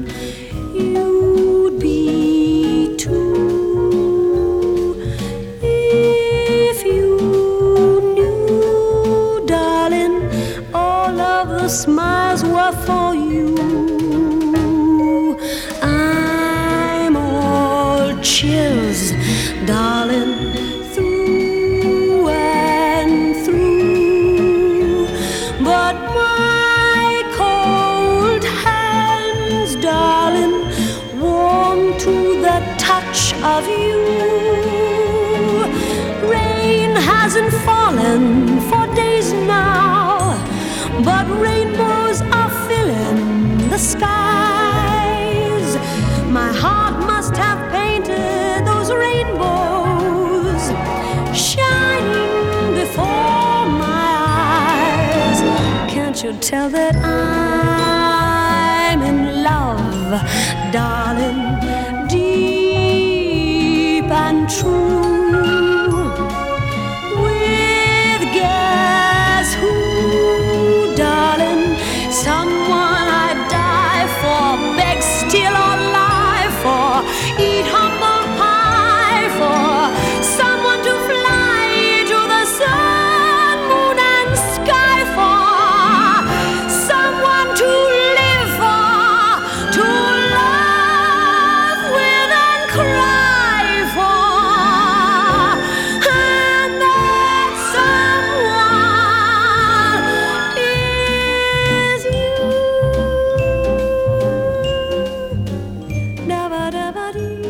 you'd be too. If you knew, darling, all of the smiles were for you. I'm all chills, darling, through and through. But my cold hands, darling, warm to the touch of you. Rain hasn't fallen for days now, but rainbows are filling the skies. My heart must have painted those rainbows, shining before my eyes. Can't you tell that I'm in love, darling, deep and true? With guess who, darling, someone I'd die for, beg, steal, or lie for, eat humble pie for, someone to fly to the sun, moon, and sky for, someone to live for, to love with and cry for, and that someone is you. Da ba da ba dee.